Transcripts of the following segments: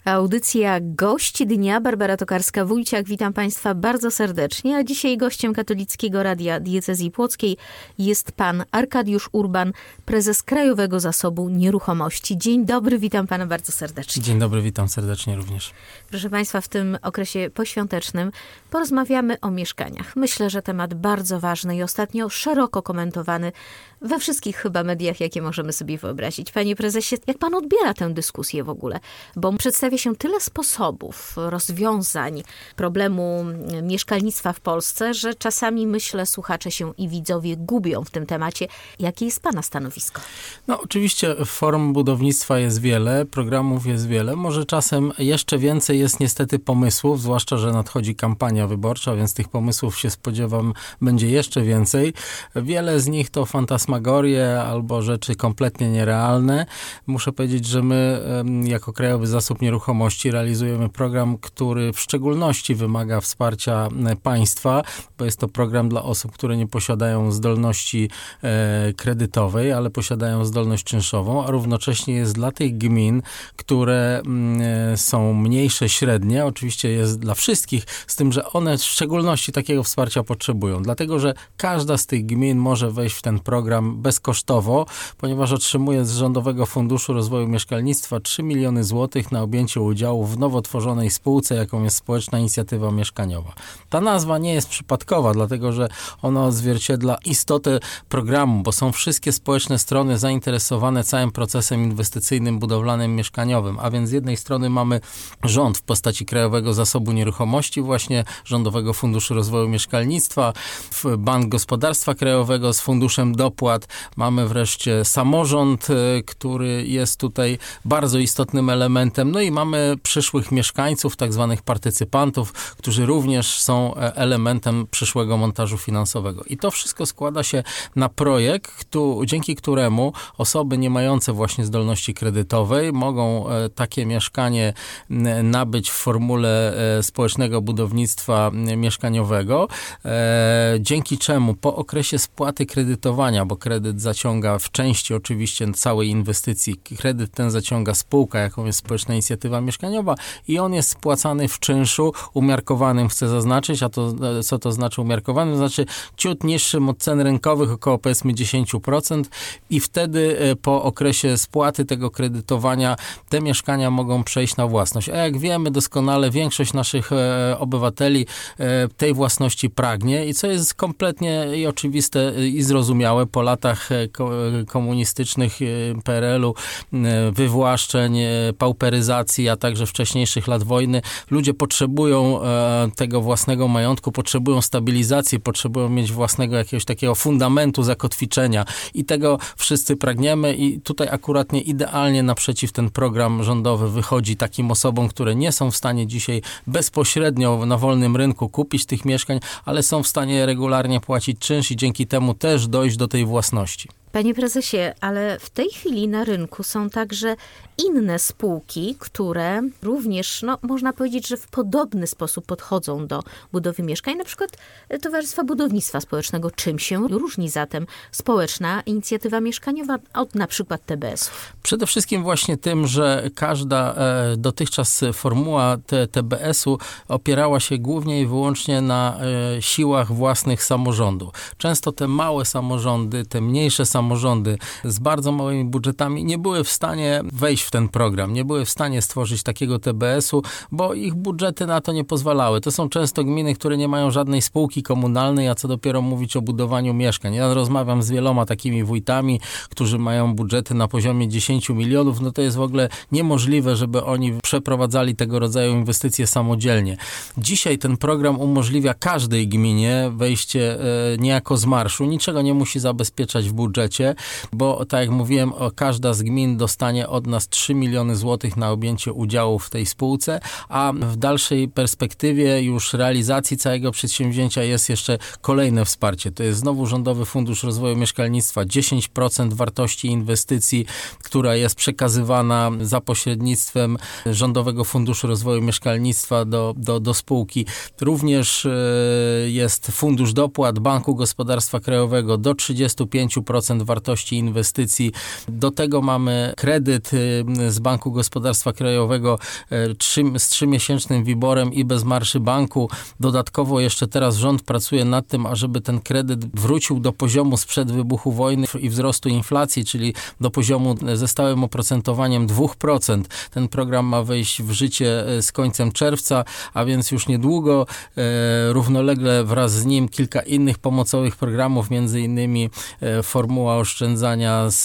Audycja Gość Dnia. Barbara Tokarska-Wójciak. Witam Państwa bardzo serdecznie. A dzisiaj gościem Katolickiego Radia Diecezji Płockiej jest pan Arkadiusz Urban, prezes Krajowego Zasobu Nieruchomości. Dzień dobry, witam pana bardzo serdecznie. Dzień dobry, witam serdecznie również. Proszę Państwa, w tym okresie poświątecznym porozmawiamy o mieszkaniach. Myślę, że temat bardzo ważny i ostatnio szeroko komentowany we wszystkich chyba mediach, jakie możemy sobie wyobrazić. Panie prezesie, jak pan odbiera tę dyskusję w ogóle? Bo przedstawia się tyle sposobów, rozwiązań problemu mieszkalnictwa w Polsce, że czasami, myślę, słuchacze się i widzowie gubią w tym temacie. Jakie jest pana stanowisko? No oczywiście form budownictwa jest wiele, programów jest wiele. Może czasem jeszcze więcej jest niestety pomysłów, zwłaszcza, że nadchodzi kampania wyborcza, więc tych pomysłów się spodziewam będzie jeszcze więcej. Wiele z nich to fantasmagorie albo rzeczy kompletnie nierealne. Muszę powiedzieć, że my jako Krajowy Zasób Nieruchomości realizujemy program, który w szczególności wymaga wsparcia państwa, bo jest to program dla osób, które nie posiadają zdolności kredytowej, ale posiadają zdolność czynszową, a równocześnie jest dla tych gmin, które są mniejsze, średnie. Oczywiście jest dla wszystkich, z tym, że one w szczególności takiego wsparcia potrzebują. Dlatego, że każda z tych gmin może wejść w ten program bezkosztowo, ponieważ otrzymuje z Rządowego Funduszu Rozwoju Mieszkalnictwa 3 miliony złotych na objęcie udziału w nowo tworzonej spółce, jaką jest Społeczna Inicjatywa Mieszkaniowa. Ta nazwa nie jest przypadkowa, dlatego, że ona odzwierciedla istotę programu, bo są wszystkie społeczne strony zainteresowane całym procesem inwestycyjnym, budowlanym, mieszkaniowym. A więc z jednej strony mamy rząd w postaci Krajowego Zasobu Nieruchomości, właśnie Rządowego Funduszu Rozwoju Mieszkalnictwa, Bank Gospodarstwa Krajowego z Funduszem Dopłat. Mamy wreszcie samorząd, który jest tutaj bardzo istotnym elementem. No i mamy przyszłych mieszkańców, tak zwanych partycypantów, którzy również są elementem przyszłego montażu finansowego. I to wszystko składa się na projekt, dzięki któremu osoby nie mające właśnie zdolności kredytowej mogą takie mieszkanie nabyć w formule społecznego budownictwa mieszkaniowego, dzięki czemu po okresie spłaty kredytowania, bo kredyt zaciąga w części oczywiście całej inwestycji, kredyt ten zaciąga spółka, jaką jest Społeczna Inicjatywa Mieszkaniowa i on jest spłacany w czynszu umiarkowanym, chcę zaznaczyć, a to co to znaczy umiarkowanym? To znaczy ciut niższym od cen rynkowych, około powiedzmy 10% i wtedy po okresie spłaty tego kredytowania te mieszkania mogą przejść na własność. A jak wiemy doskonale, większość naszych obywateli tej własności pragnie i co jest kompletnie i oczywiste i zrozumiałe po latach komunistycznych PRL-u, wywłaszczeń, pauperyzacji, a także wcześniejszych lat wojny. Ludzie potrzebują tego własnego majątku, potrzebują stabilizacji, potrzebują mieć własnego jakiegoś takiego fundamentu zakotwiczenia i tego wszyscy pragniemy i tutaj akurat idealnie naprzeciw ten program rządowy wychodzi takim osobom, które nie są w stanie dzisiaj bezpośrednio na wolnym rynku kupić tych mieszkań, ale są w stanie regularnie płacić czynsz i dzięki temu też dojść do tej własności. Panie prezesie, ale w tej chwili na rynku są także inne spółki, które również, można powiedzieć, że w podobny sposób podchodzą do budowy mieszkań, na przykład Towarzystwa Budownictwa Społecznego. Czym się różni zatem Społeczna Inicjatywa Mieszkaniowa od na przykład TBS-ów? Przede wszystkim właśnie tym, że każda dotychczas formuła TBS-u opierała się głównie i wyłącznie na siłach własnych samorządu. Często te małe samorządy, te mniejsze samorządy z bardzo małymi budżetami nie były w stanie wejść w ten program, nie były w stanie stworzyć takiego TBS-u, bo ich budżety na to nie pozwalały. To są często gminy, które nie mają żadnej spółki komunalnej, a co dopiero mówić o budowaniu mieszkań. Ja rozmawiam z wieloma takimi wójtami, którzy mają budżety na poziomie 10 milionów, to jest w ogóle niemożliwe, żeby oni przeprowadzali tego rodzaju inwestycje samodzielnie. Dzisiaj ten program umożliwia każdej gminie wejście niejako z marszu, niczego nie musi zabezpieczać w budżecie, bo tak jak mówiłem, każda z gmin dostanie od nas 3 miliony złotych na objęcie udziału w tej spółce, a w dalszej perspektywie już realizacji całego przedsięwzięcia jest jeszcze kolejne wsparcie. To jest znowu Rządowy Fundusz Rozwoju Mieszkalnictwa, 10% wartości inwestycji, która jest przekazywana za pośrednictwem Rządowego Funduszu Rozwoju Mieszkalnictwa do spółki. Również jest Fundusz Dopłat Banku Gospodarstwa Krajowego do 35% 10% wartości inwestycji. Do tego mamy kredyt z Banku Gospodarstwa Krajowego z 3-miesięcznym WIBOR-em i bez marży banku. Dodatkowo jeszcze teraz rząd pracuje nad tym, ażeby ten kredyt wrócił do poziomu sprzed wybuchu wojny i wzrostu inflacji, czyli do poziomu ze stałym oprocentowaniem 2%. Ten program ma wejść w życie z końcem czerwca, a więc już niedługo. Równolegle wraz z nim kilka innych pomocowych programów, między innymi formuła oszczędzania z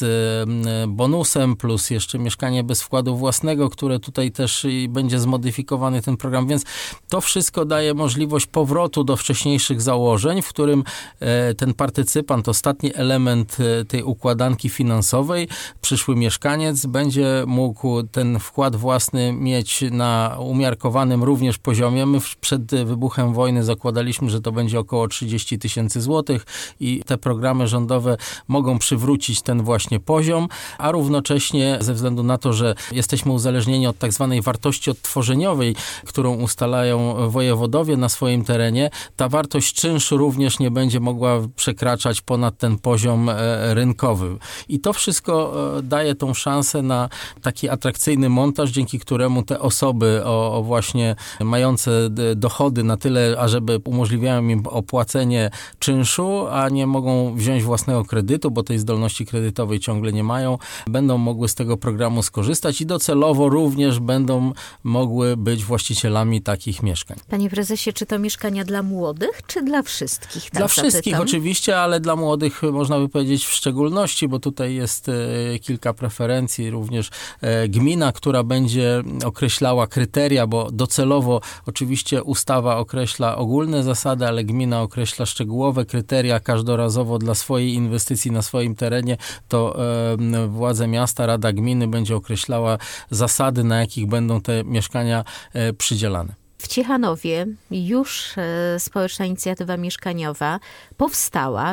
bonusem, plus jeszcze mieszkanie bez wkładu własnego, które tutaj też będzie zmodyfikowany ten program, więc to wszystko daje możliwość powrotu do wcześniejszych założeń, w którym ten partycypant, ostatni element tej układanki finansowej, przyszły mieszkaniec, będzie mógł ten wkład własny mieć na umiarkowanym również poziomie. My przed wybuchem wojny zakładaliśmy, że to będzie około 30 000 złotych i te programy rządowe mogą przywrócić ten właśnie poziom, a równocześnie ze względu na to, że jesteśmy uzależnieni od tak zwanej wartości odtworzeniowej, którą ustalają wojewodowie na swoim terenie, ta wartość czynszu również nie będzie mogła przekraczać ponad ten poziom rynkowy. I to wszystko daje tą szansę na taki atrakcyjny montaż, dzięki któremu te osoby właśnie mające dochody na tyle, ażeby umożliwiają im opłacenie czynszu, a nie mogą wziąć własnego kredytu, bo tej zdolności kredytowej ciągle nie mają, będą mogły z tego programu skorzystać i docelowo również będą mogły być właścicielami takich mieszkań. Panie prezesie, czy to mieszkania dla młodych, czy dla wszystkich? Dla wszystkich oczywiście, ale dla młodych można by powiedzieć w szczególności, bo tutaj jest kilka preferencji. Również gmina, która będzie określała kryteria, bo docelowo oczywiście ustawa określa ogólne zasady, ale gmina określa szczegółowe kryteria każdorazowo dla swojej inwestycji na swoim terenie, to władze miasta, Rada Gminy będzie określała zasady, na jakich będą te mieszkania przydzielane. W Ciechanowie już społeczna inicjatywa mieszkaniowa powstała.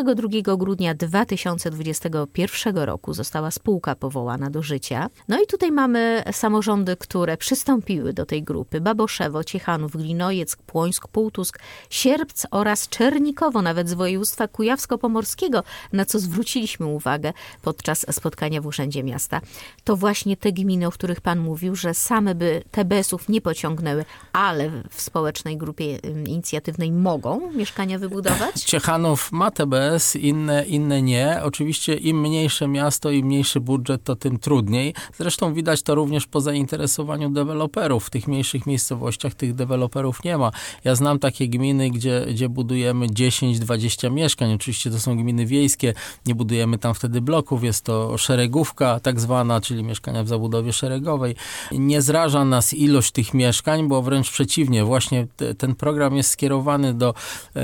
22 grudnia 2021 roku została spółka powołana do życia. No i tutaj mamy samorządy, które przystąpiły do tej grupy. Baboszewo, Ciechanów, Glinojec, Płońsk, Półtusk, Sierpc oraz Czernikowo, nawet z województwa kujawsko-pomorskiego, na co zwróciliśmy uwagę podczas spotkania w Urzędzie Miasta. To właśnie te gminy, o których pan mówił, że same by TBS-ów nie pociągnęły, ale w społecznej grupie inicjatywnej mogą mieszkania wybudować? Ciechanów ma TBS, inne nie. Oczywiście im mniejsze miasto, im mniejszy budżet, to tym trudniej. Zresztą widać to również po zainteresowaniu deweloperów. W tych mniejszych miejscowościach tych deweloperów nie ma. Ja znam takie gminy, gdzie budujemy 10-20 mieszkań. Oczywiście to są gminy wiejskie, nie budujemy tam wtedy bloków. Jest to szeregówka tak zwana, czyli mieszkania w zabudowie szeregowej. Nie zraża nas ilość tych mieszkań, bo wręcz przeciwnie, właśnie ten program jest skierowany do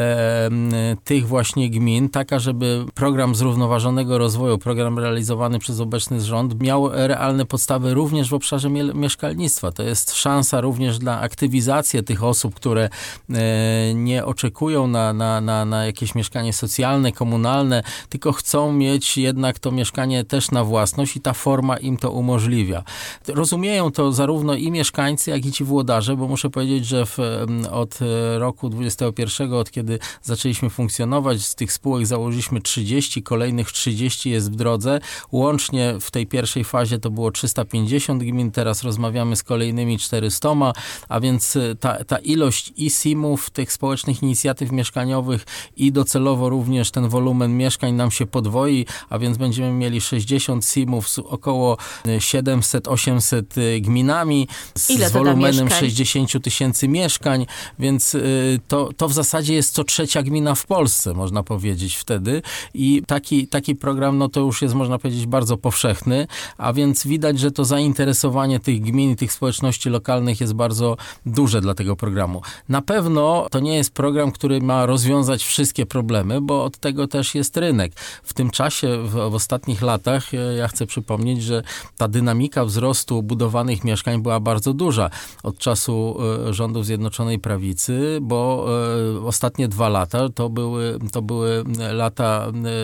tych właśnie gmin, taka, żeby program zrównoważonego rozwoju, program realizowany przez obecny rząd miał realne podstawy również w obszarze mieszkalnictwa. To jest szansa również na aktywizację tych osób, które nie oczekują na jakieś mieszkanie socjalne, komunalne, tylko chcą mieć jednak to mieszkanie też na własność i ta forma im to umożliwia. Rozumieją to zarówno i mieszkańcy, jak i ci włodarze, bo muszę powiedzieć, że od roku 2021, od kiedy zaczęliśmy funkcjonować, z tych spółek założyliśmy 30, kolejnych 30 jest w drodze. Łącznie w tej pierwszej fazie to było 350 gmin, teraz rozmawiamy z kolejnymi 400, a więc ta ilość i SIM-ów, tych społecznych inicjatyw mieszkaniowych i docelowo również ten wolumen mieszkań nam się podwoi, a więc będziemy mieli 60 SIM-ów z około 700-800 gminami, z wolumenem 60 000 mieszkań, więc to w zasadzie jest co trzecia gmina w Polsce, można powiedzieć wtedy. I taki program, no to już jest, można powiedzieć, bardzo powszechny, a więc widać, że to zainteresowanie tych gmin i tych społeczności lokalnych jest bardzo duże dla tego programu. Na pewno to nie jest program, który ma rozwiązać wszystkie problemy, bo od tego też jest rynek. W tym czasie, w ostatnich latach, ja chcę przypomnieć, że ta dynamika wzrostu budowanych mieszkań była bardzo duża. Od czasu rządów Zjednoczonej Prawicy, bo ostatnie 2 lata to był to były lata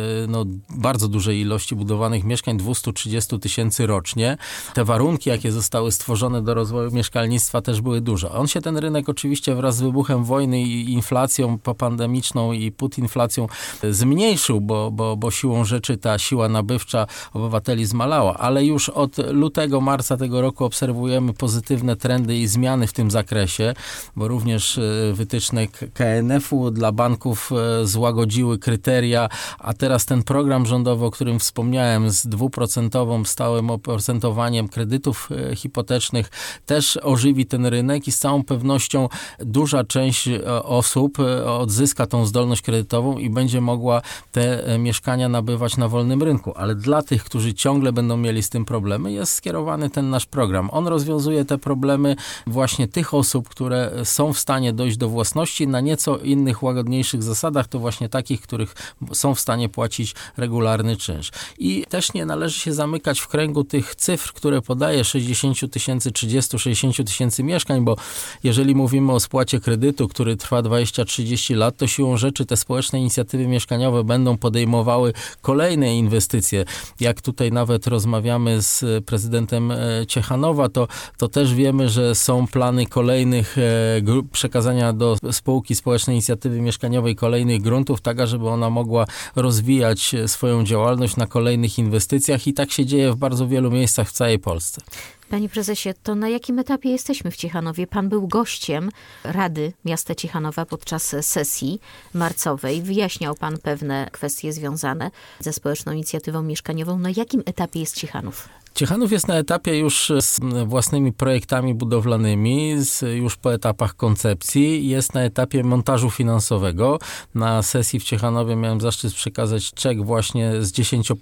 bardzo dużej ilości budowanych mieszkań, 230 000 rocznie. Te warunki, jakie zostały stworzone do rozwoju mieszkalnictwa, też były duże. Ten rynek oczywiście wraz z wybuchem wojny i inflacją popandemiczną i putinflacją zmniejszył, bo siłą rzeczy ta siła nabywcza obywateli zmalała, ale już od lutego, marca tego roku obserwujemy pozytywne trendy i zmiany w tym zakresie, bo również wytyczne KNF-u dla banków złagodziły kryteria, a teraz ten program rządowy, o którym wspomniałem, z 2% stałym oprocentowaniem kredytów hipotecznych też ożywi ten rynek i z całą pewnością duża część osób odzyska tą zdolność kredytową i będzie mogła te mieszkania nabywać na wolnym rynku. Ale dla tych, którzy ciągle będą mieli z tym problemy, jest skierowany ten nasz program. On rozwiązuje te problemy właśnie tych osób, które są w stanie dojść do własności na nieco innych, łagodniejszych zasadach, to właśnie takich, których są w stanie płacić regularny czynsz. I też nie należy się zamykać w kręgu tych cyfr, które podaje 60 000, 30-60 000 mieszkań, bo jeżeli mówimy o spłacie kredytu, który trwa 20-30 lat, to siłą rzeczy te społeczne inicjatywy mieszkaniowe będą podejmowały kolejne inwestycje. Jak tutaj nawet rozmawiamy z prezydentem Ciechanowa, to też wiemy, że są plany kolejnych przekazania do spółki społecznej inicjatywy mieszkaniowej kolejnych gruntów, tak żeby ona mogła rozwijać swoją działalność na kolejnych inwestycjach i tak się dzieje w bardzo wielu miejscach w całej Polsce. Panie prezesie, to na jakim etapie jesteśmy w Ciechanowie? Pan był gościem Rady Miasta Ciechanowa podczas sesji marcowej. Wyjaśniał pan pewne kwestie związane ze społeczną inicjatywą mieszkaniową. Na jakim etapie jest Ciechanów? Ciechanów jest na etapie już z własnymi projektami budowlanymi, już po etapach koncepcji, jest na etapie montażu finansowego. Na sesji w Ciechanowie miałem zaszczyt przekazać czek właśnie z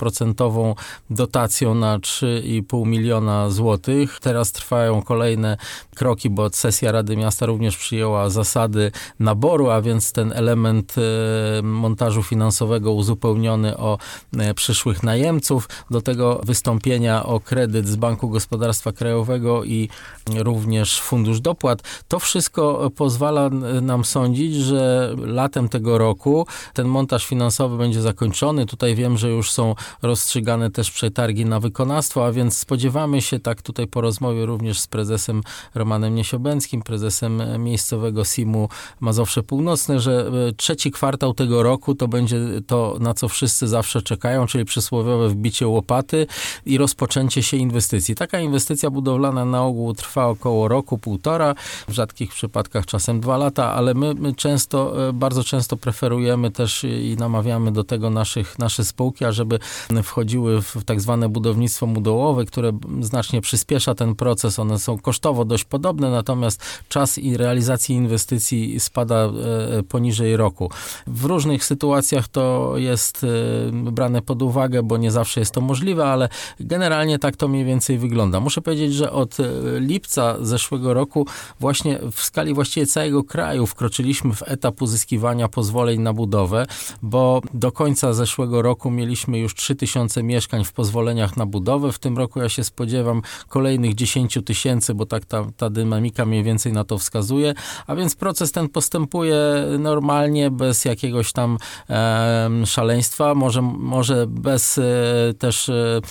10% dotacją na 3,5 miliona złotych. Teraz trwają kolejne kroki, bo sesja Rady Miasta również przyjęła zasady naboru, a więc ten element montażu finansowego uzupełniony o przyszłych najemców. Do tego wystąpienia o kredyt z Banku Gospodarstwa Krajowego i również Fundusz Dopłat. To wszystko pozwala nam sądzić, że latem tego roku ten montaż finansowy będzie zakończony. Tutaj wiem, że już są rozstrzygane też przetargi na wykonawstwo, a więc spodziewamy się, tak tutaj po rozmowie również z prezesem Romanem Niesiobęckim, prezesem miejscowego SIM-u Mazowsze Północne, że trzeci kwartał tego roku to będzie to, na co wszyscy zawsze czekają, czyli przysłowiowe wbicie łopaty i rozpoczęcie się inwestycji. Taka inwestycja budowlana na ogół trwa około roku, półtora, w rzadkich przypadkach czasem 2 lata, ale my bardzo często preferujemy też i namawiamy do tego nasze spółki, ażeby wchodziły w tak zwane budownictwo modułowe, które znacznie przyspiesza ten proces. One są kosztowo dość podobne, natomiast czas i realizacji inwestycji spada poniżej roku. W różnych sytuacjach to jest brane pod uwagę, bo nie zawsze jest to możliwe, ale generalnie tak to mniej więcej wygląda. Muszę powiedzieć, że od lipca zeszłego roku właśnie w skali właściwie całego kraju wkroczyliśmy w etap uzyskiwania pozwoleń na budowę, bo do końca zeszłego roku mieliśmy już 3000 mieszkań w pozwoleniach na budowę. W tym roku ja się spodziewam kolejnych 10 000, bo tak ta dynamika mniej więcej na to wskazuje, a więc proces ten postępuje normalnie, bez jakiegoś tam szaleństwa, może bez też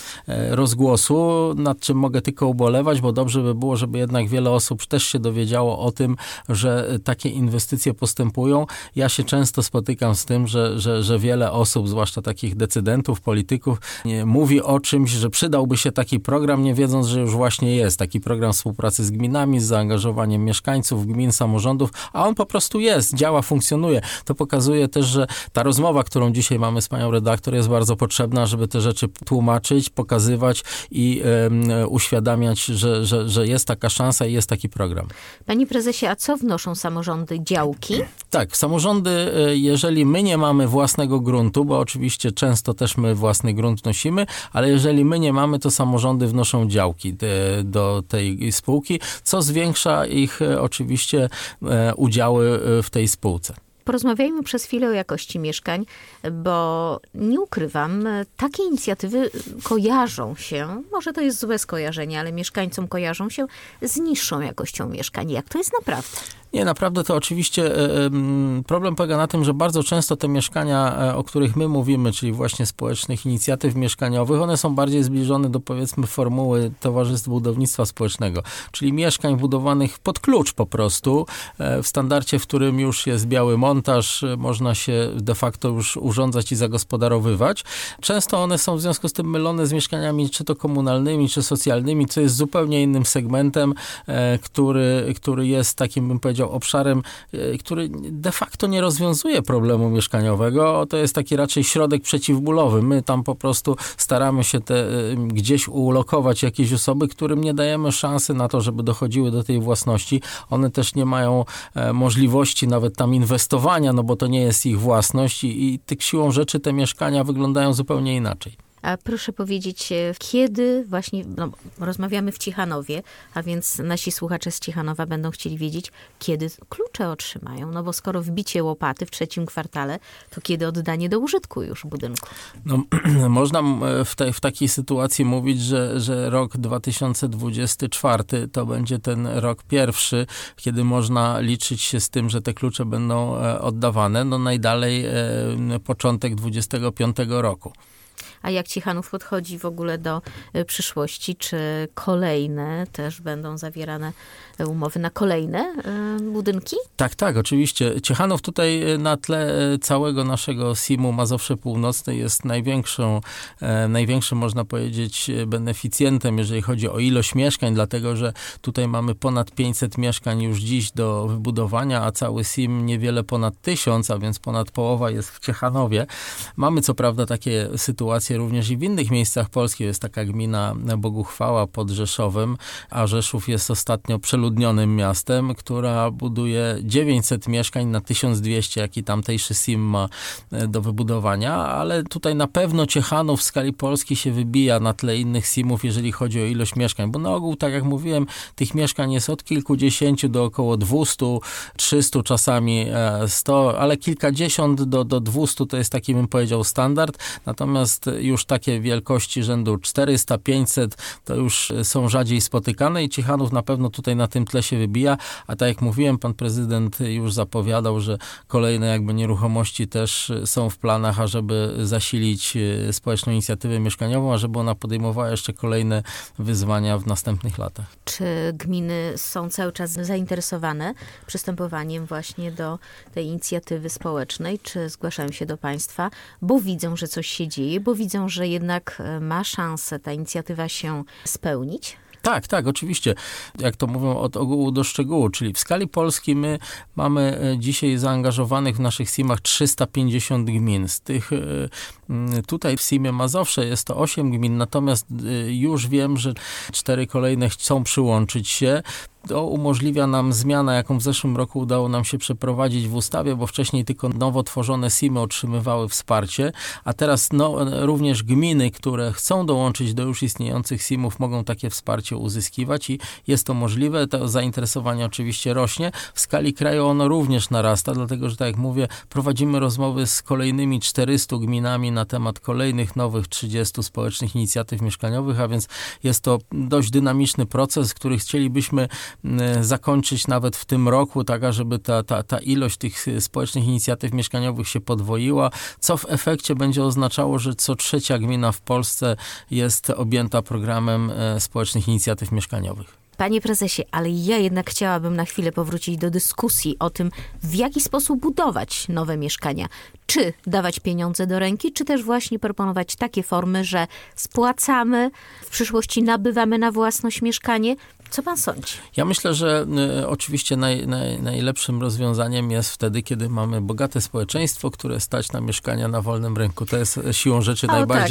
rozgłosu, nad czym mogę tylko ubolewać, bo dobrze by było, żeby jednak wiele osób też się dowiedziało o tym, że takie inwestycje postępują. Ja się często spotykam z tym, że wiele osób, zwłaszcza takich decydentów, polityków, mówi o czymś, że przydałby się taki program, nie wiedząc, że już właśnie jest taki program współpracy z gminami, z zaangażowaniem mieszkańców, gmin, samorządów, a on po prostu jest, działa, funkcjonuje. To pokazuje też, że ta rozmowa, którą dzisiaj mamy z panią redaktor, jest bardzo potrzebna, żeby te rzeczy tłumaczyć, pokazywać i uświadamiać, że jest taka szansa i jest taki program. Panie prezesie, a co wnoszą samorządy? Działki? Tak, samorządy, jeżeli my nie mamy własnego gruntu, bo oczywiście często też my własny grunt nosimy, ale jeżeli my nie mamy, to samorządy wnoszą działki do tej spółki, co zwiększa ich oczywiście udziały w tej spółce. Porozmawiajmy przez chwilę o jakości mieszkań, bo nie ukrywam, takie inicjatywy kojarzą się, może to jest złe skojarzenie, ale mieszkańcom kojarzą się z niższą jakością mieszkań. Jak to jest naprawdę? Nie, naprawdę to oczywiście problem polega na tym, że bardzo często te mieszkania, o których my mówimy, czyli właśnie społecznych inicjatyw mieszkaniowych, one są bardziej zbliżone do, powiedzmy, formuły towarzystw budownictwa społecznego, czyli mieszkań budowanych pod klucz po prostu, w standardzie, w którym już jest biały montaż, można się de facto już urządzać i zagospodarowywać. Często one są w związku z tym mylone z mieszkaniami czy to komunalnymi, czy socjalnymi, co jest zupełnie innym segmentem, który jest takim, bym powiedział, obszarem, który de facto nie rozwiązuje problemu mieszkaniowego. To jest taki raczej środek przeciwbólowy. My tam po prostu staramy się gdzieś ulokować jakieś osoby, którym nie dajemy szansy na to, żeby dochodziły do tej własności. One też nie mają możliwości nawet tam inwestowania, no bo to nie jest ich własność i siłą rzeczy te mieszkania wyglądają zupełnie inaczej. A proszę powiedzieć, kiedy właśnie, rozmawiamy w Ciechanowie, a więc nasi słuchacze z Ciechanowa będą chcieli wiedzieć, kiedy klucze otrzymają, no bo skoro wbicie łopaty w 3. kwartale, to kiedy oddanie do użytku już budynku? No, można w takiej sytuacji mówić, że rok 2024 to będzie ten rok pierwszy, kiedy można liczyć się z tym, że te klucze będą oddawane, no najdalej początek 2025 roku. A jak Ciechanów podchodzi w ogóle do przyszłości? Czy kolejne też będą zawierane umowy na kolejne budynki? Tak, oczywiście. Ciechanów tutaj na tle całego naszego SIM-u Mazowsze Północne jest największym, można powiedzieć, beneficjentem, jeżeli chodzi o ilość mieszkań, dlatego że tutaj mamy ponad 500 mieszkań już dziś do wybudowania, a cały SIM niewiele ponad 1000, a więc ponad połowa jest w Ciechanowie. Mamy co prawda takie sytuacje również i w innych miejscach Polski. Jest taka gmina Boguchwała pod Rzeszowem, a Rzeszów jest ostatnio przeludnionym miastem, która buduje 900 mieszkań na 1200, jaki tamtejszy SIM ma do wybudowania, ale tutaj na pewno Ciechanów w skali Polski się wybija na tle innych SIM-ów, jeżeli chodzi o ilość mieszkań, bo na ogół, tak jak mówiłem, tych mieszkań jest od kilkudziesięciu do około 200, 300, czasami 100, ale kilkadziesiąt do 200 to jest taki, bym powiedział, standard, natomiast już takie wielkości rzędu 400, 500 to już są rzadziej spotykane i Ciechanów na pewno tutaj na tym tle się wybija, a tak jak mówiłem, pan prezydent już zapowiadał, że kolejne jakby nieruchomości też są w planach, ażeby zasilić społeczną inicjatywę mieszkaniową, ażeby ona podejmowała jeszcze kolejne wyzwania w następnych latach. Czy gminy są cały czas zainteresowane przystępowaniem właśnie do tej inicjatywy społecznej, czy zgłaszają się do państwa, bo widzą, że coś się dzieje, bo widzą, że jednak ma szansę ta inicjatywa się spełnić? Tak, oczywiście. Jak to mówią, od ogółu do szczegółu, czyli w skali Polski my mamy dzisiaj zaangażowanych w naszych SIM-ach 350 gmin. Z tych tutaj w SIM-ie Mazowsze jest to 8 gmin, natomiast już wiem, że 4 kolejne chcą przyłączyć się. To umożliwia nam zmiana, jaką w zeszłym roku udało nam się przeprowadzić w ustawie, bo wcześniej tylko nowo tworzone SIM-y otrzymywały wsparcie, a teraz również gminy, które chcą dołączyć do już istniejących SIM-ów, mogą takie wsparcie uzyskiwać i jest to możliwe. To zainteresowanie oczywiście rośnie. W skali kraju ono również narasta, dlatego że, tak jak mówię, prowadzimy rozmowy z kolejnymi 400 gminami na temat kolejnych nowych 30 społecznych inicjatyw mieszkaniowych, a więc jest to dość dynamiczny proces, który chcielibyśmy zakończyć nawet w tym roku, tak żeby ta ilość tych społecznych inicjatyw mieszkaniowych się podwoiła, co w efekcie będzie oznaczało, że co 3. gmina w Polsce jest objęta programem społecznych inicjatyw mieszkaniowych. Panie prezesie, ale ja jednak chciałabym na chwilę powrócić do dyskusji o tym, w jaki sposób budować nowe mieszkania. Czy dawać pieniądze do ręki, czy też właśnie proponować takie formy, że spłacamy, w przyszłości nabywamy na własność mieszkanie. Co pan sądzi? Ja myślę, że oczywiście najlepszym rozwiązaniem jest wtedy, kiedy mamy bogate społeczeństwo, które stać na mieszkania na wolnym rynku. To jest siłą rzeczy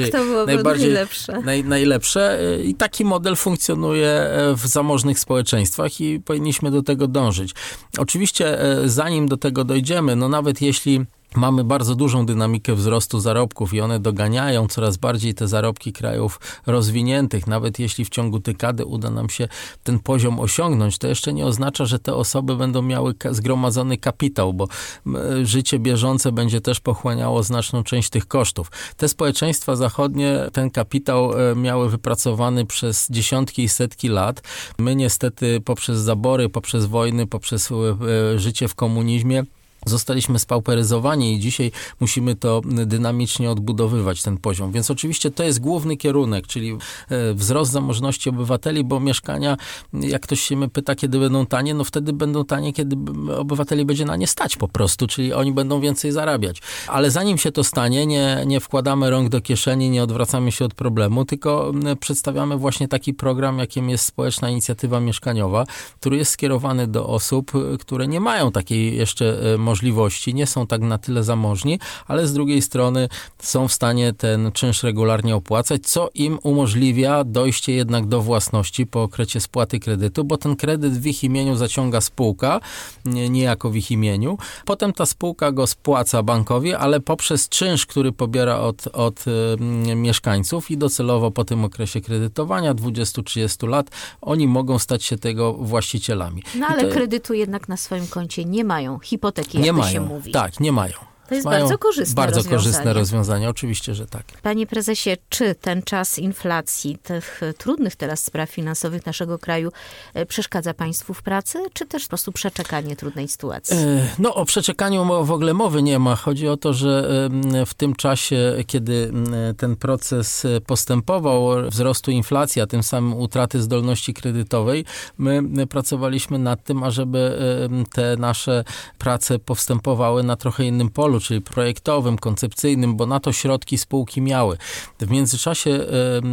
najlepsze. I taki model funkcjonuje w zamożnych społeczeństwach i powinniśmy do tego dążyć. Oczywiście zanim do tego dojdziemy, nawet jeśli mamy bardzo dużą dynamikę wzrostu zarobków i one doganiają coraz bardziej te zarobki krajów rozwiniętych. Nawet jeśli w ciągu dekady uda nam się ten poziom osiągnąć, to jeszcze nie oznacza, że te osoby będą miały zgromadzony kapitał, bo życie bieżące będzie też pochłaniało znaczną część tych kosztów. Te społeczeństwa zachodnie ten kapitał miały wypracowany przez dziesiątki i setki lat. My niestety poprzez zabory, poprzez wojny, poprzez życie w komunizmie zostaliśmy spauperyzowani i dzisiaj musimy to dynamicznie odbudowywać, ten poziom. Więc oczywiście to jest główny kierunek, czyli wzrost zamożności obywateli, bo mieszkania, jak ktoś się mnie pyta, kiedy będą tanie, no wtedy będą tanie, kiedy obywateli będzie na nie stać po prostu, czyli oni będą więcej zarabiać. Ale zanim się to stanie, nie wkładamy rąk do kieszeni, nie odwracamy się od problemu, tylko przedstawiamy właśnie taki program, jakim jest Społeczna Inicjatywa Mieszkaniowa, który jest skierowany do osób, które nie mają takiej jeszcze możliwości, nie są tak na tyle zamożni, ale z drugiej strony są w stanie ten czynsz regularnie opłacać, co im umożliwia dojście jednak do własności po okresie spłaty kredytu, bo ten kredyt w ich imieniu zaciąga spółka, niejako w ich imieniu. Potem ta spółka go spłaca bankowi, ale poprzez czynsz, który pobiera od mieszkańców i docelowo po tym okresie kredytowania 20-30 lat oni mogą stać się tego właścicielami. No ale kredytu jednak na swoim koncie nie mają, hipoteki nie jak mają, się mówi. tak, nie mają. To jest bardzo korzystne rozwiązanie, oczywiście, że tak. Panie prezesie, czy ten czas inflacji, tych trudnych teraz spraw finansowych naszego kraju przeszkadza państwu w pracy, czy też po prostu przeczekanie trudnej sytuacji? No o przeczekaniu w ogóle mowy nie ma. Chodzi o to, że w tym czasie, kiedy ten proces postępował, wzrostu inflacji, a tym samym utraty zdolności kredytowej, my pracowaliśmy nad tym, ażeby te nasze prace postępowały na trochę innym polu, czyli projektowym, koncepcyjnym, bo na to środki spółki miały. W międzyczasie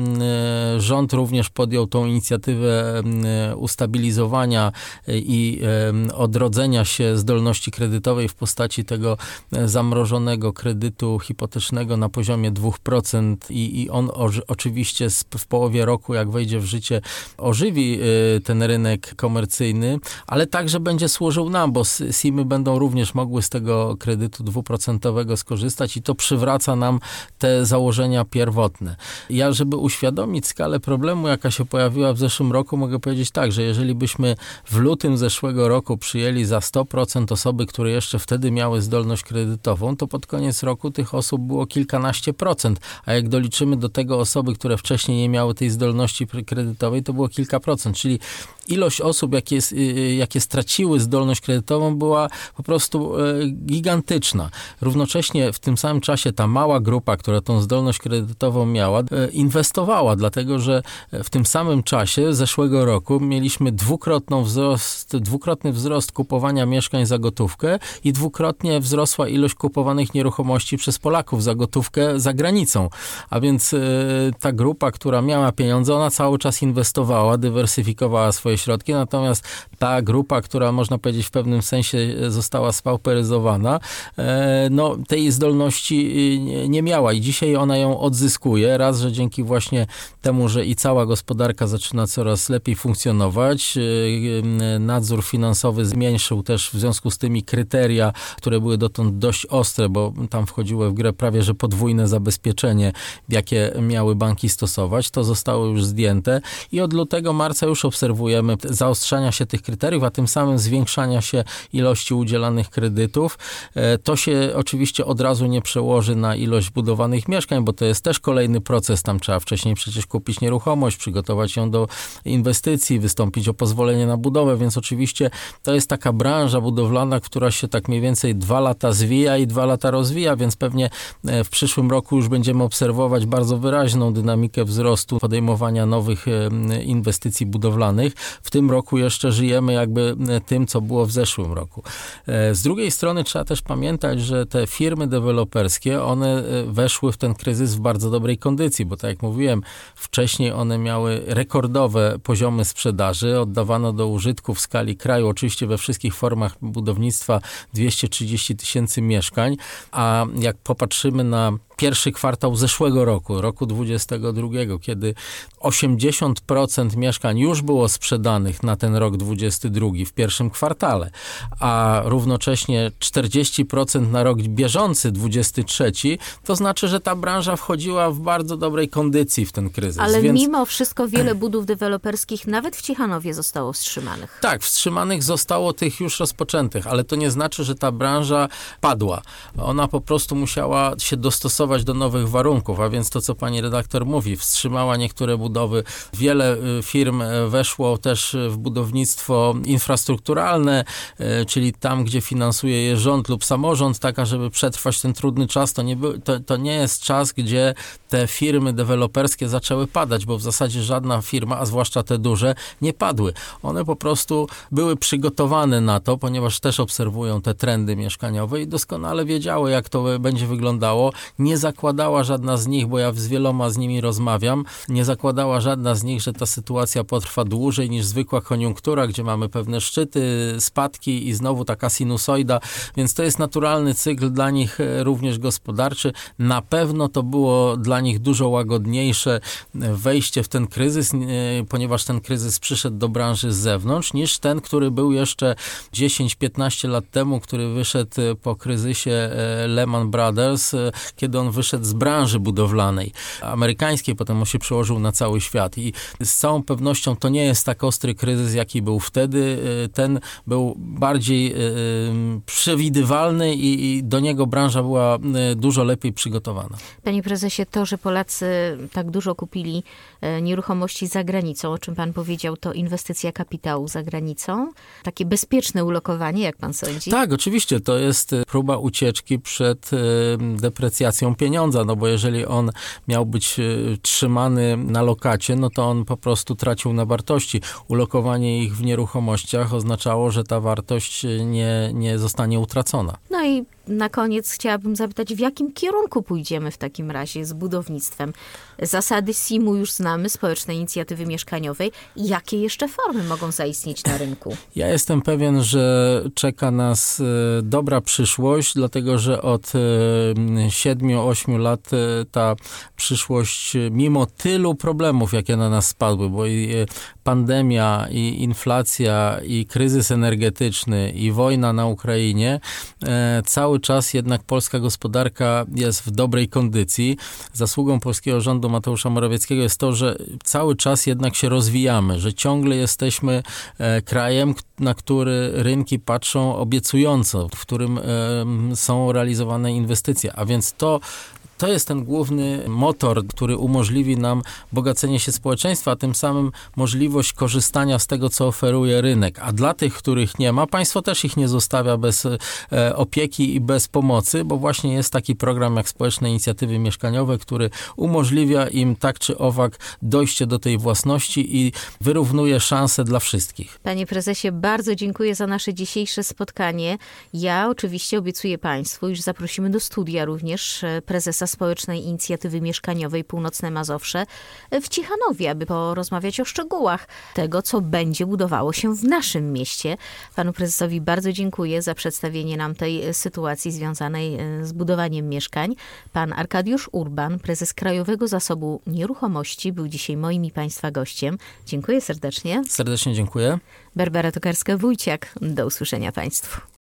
rząd również podjął tą inicjatywę ustabilizowania i odrodzenia się zdolności kredytowej w postaci tego zamrożonego kredytu hipotecznego na poziomie 2% i on oczywiście w połowie roku, jak wejdzie w życie, ożywi ten rynek komercyjny, ale także będzie służył nam, bo SIM-y będą również mogły z tego kredytu 2% skorzystać i to przywraca nam te założenia pierwotne. Ja, żeby uświadomić skalę problemu, jaka się pojawiła w zeszłym roku, mogę powiedzieć tak, że jeżeli byśmy w lutym zeszłego roku przyjęli za 100% osoby, które jeszcze wtedy miały zdolność kredytową, to pod koniec roku tych osób było kilkanaście procent, a jak doliczymy do tego osoby, które wcześniej nie miały tej zdolności kredytowej, to było kilka procent, czyli ilość osób, jakie straciły zdolność kredytową, była po prostu gigantyczna. Równocześnie w tym samym czasie ta mała grupa, która tą zdolność kredytową miała, inwestowała, dlatego że w tym samym czasie zeszłego roku mieliśmy dwukrotny wzrost kupowania mieszkań za gotówkę i dwukrotnie wzrosła ilość kupowanych nieruchomości przez Polaków za gotówkę za granicą. A więc ta grupa, która miała pieniądze, ona cały czas inwestowała, dywersyfikowała swoje środki, natomiast ta grupa, która można powiedzieć w pewnym sensie została spauperyzowana, no tej zdolności nie miała i dzisiaj ona ją odzyskuje. Raz, że dzięki właśnie temu, że i cała gospodarka zaczyna coraz lepiej funkcjonować. Nadzór finansowy zmniejszył też w związku z tymi kryteria, które były dotąd dość ostre, bo tam wchodziło w grę prawie, że podwójne zabezpieczenie, jakie miały banki stosować. To zostało już zdjęte i od lutego, marca już obserwujemy zaostrzania się tych kryteriów, a tym samym zwiększania się ilości udzielanych kredytów. To się oczywiście od razu nie przełoży na ilość budowanych mieszkań, bo to jest też kolejny proces. Tam trzeba wcześniej przecież kupić nieruchomość, przygotować ją do inwestycji, wystąpić o pozwolenie na budowę, więc oczywiście to jest taka branża budowlana, która się tak mniej więcej 2 lata zwija i 2 lata rozwija, więc pewnie w przyszłym roku już będziemy obserwować bardzo wyraźną dynamikę wzrostu podejmowania nowych inwestycji budowlanych. W tym roku jeszcze żyjemy jakby tym, co było w zeszłym roku. Z drugiej strony trzeba też pamiętać, że te firmy deweloperskie, one weszły w ten kryzys w bardzo dobrej kondycji, bo tak jak mówiłem, wcześniej one miały rekordowe poziomy sprzedaży, oddawano do użytku w skali kraju, oczywiście we wszystkich formach budownictwa 230 000 mieszkań, a jak popatrzymy na pierwszy kwartał zeszłego roku 2022, kiedy 80% mieszkań już było sprzedanych na ten rok 2022 w pierwszym kwartale, a równocześnie 40% na rok bieżący 2023, to znaczy, że ta branża wchodziła w bardzo dobrej kondycji w ten kryzys. Ale mimo wszystko wiele budów deweloperskich nawet w Ciechanowie zostało wstrzymanych. Tak, wstrzymanych zostało tych już rozpoczętych, ale to nie znaczy, że ta branża padła. Ona po prostu musiała się dostosować do nowych warunków, a więc to, co pani redaktor mówi, wstrzymała niektóre budowy. Wiele firm weszło też w budownictwo infrastrukturalne, czyli tam, gdzie finansuje je rząd lub samorząd, tak, żeby przetrwać ten trudny czas. To nie jest czas, gdzie te firmy deweloperskie zaczęły padać, bo w zasadzie żadna firma, a zwłaszcza te duże, nie padły. One po prostu były przygotowane na to, ponieważ też obserwują te trendy mieszkaniowe i doskonale wiedziały, jak to będzie wyglądało. Nie zakładała żadna z nich, bo ja z wieloma z nimi rozmawiam, nie zakładała żadna z nich, że ta sytuacja potrwa dłużej niż zwykła koniunktura, gdzie mamy pewne szczyty, spadki i znowu taka sinusoida, więc to jest naturalny cykl dla nich również gospodarczy. Na pewno to było dla nich dużo łagodniejsze wejście w ten kryzys, ponieważ ten kryzys przyszedł do branży z zewnątrz, niż ten, który był jeszcze 10-15 lat temu, który wyszedł po kryzysie Lehman Brothers, kiedy on wyszedł z branży budowlanej amerykańskiej, potem on się przełożył na cały świat i z całą pewnością to nie jest tak ostry kryzys, jaki był wtedy. Ten był bardziej przewidywalny i do niego branża była dużo lepiej przygotowana. Panie prezesie, to, że Polacy tak dużo kupili nieruchomości za granicą, o czym pan powiedział, to inwestycja kapitału za granicą? Takie bezpieczne ulokowanie, jak pan sądzi? Tak, oczywiście. To jest próba ucieczki przed deprecjacją pieniądza, no bo jeżeli on miał być trzymany na lokacie, no to on po prostu tracił na wartości. Ulokowanie ich w nieruchomościach oznaczało, że ta wartość nie zostanie utracona. No i na koniec chciałabym zapytać, w jakim kierunku pójdziemy w takim razie z budownictwem? Zasady SIM-u już znamy, społecznej inicjatywy mieszkaniowej. Jakie jeszcze formy mogą zaistnieć na rynku? Ja jestem pewien, że czeka nas dobra przyszłość, dlatego że od 7-8 lat ta przyszłość, mimo tylu problemów, jakie na nas spadły, bo i pandemia, i inflacja, i kryzys energetyczny, i wojna na Ukrainie, cały czas jednak polska gospodarka jest w dobrej kondycji. Zasługą polskiego rządu Mateusza Morawieckiego jest to, że cały czas jednak się rozwijamy, że ciągle jesteśmy krajem, na który rynki patrzą obiecująco, w którym są realizowane inwestycje, a więc to jest ten główny motor, który umożliwi nam bogacenie się społeczeństwa, a tym samym możliwość korzystania z tego, co oferuje rynek. A dla tych, których nie ma, państwo też ich nie zostawia bez opieki i bez pomocy, bo właśnie jest taki program jak Społeczne Inicjatywy Mieszkaniowe, który umożliwia im tak czy owak dojście do tej własności i wyrównuje szanse dla wszystkich. Panie prezesie, bardzo dziękuję za nasze dzisiejsze spotkanie. Ja oczywiście obiecuję państwu, iż zaprosimy do studia również prezesa Społecznej Inicjatywy Mieszkaniowej Północne Mazowsze w Ciechanowie, aby porozmawiać o szczegółach tego, co będzie budowało się w naszym mieście. Panu prezesowi bardzo dziękuję za przedstawienie nam tej sytuacji związanej z budowaniem mieszkań. Pan Arkadiusz Urban, prezes Krajowego Zasobu Nieruchomości, był dzisiaj moim i państwa gościem. Dziękuję serdecznie. Serdecznie dziękuję. Barbara Tokarska-Wójciak. Do usłyszenia państwu.